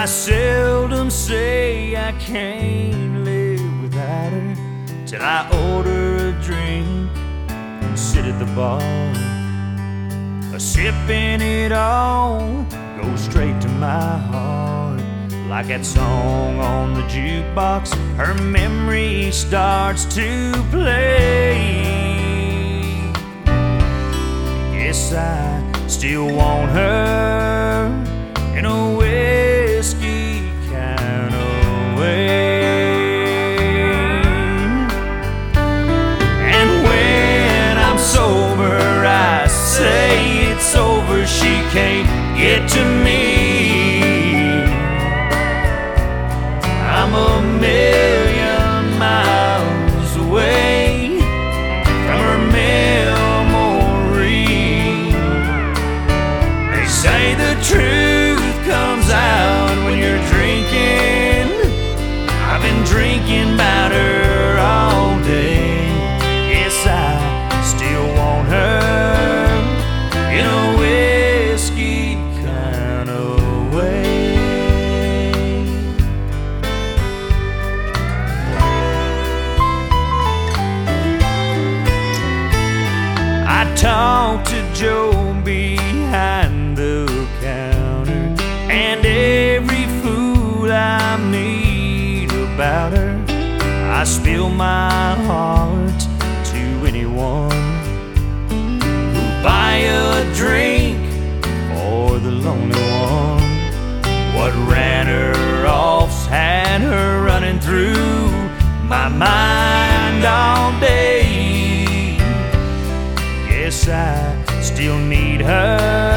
I seldom say I can't live without her, till I order a drink and sit at the bar. Sipping it all goes straight to my heart. Like that song on the jukebox, her memory starts to play. Yes, I still want her in a whiskey kind of way. And when I'm sober, I say it's over, she can't get to me. I'm a million miles away from her memory. They say the truth comes out when you're drinking. I've been drinking about her all day. Yes, I still want her in a whiskey kind of way. I talked to Joe behind the counter, and every fool I meet about her. I spill my heart to anyone who'll buy a drink for the lonely one. What ran her off's had her running through my mind all day. Yes, I still need her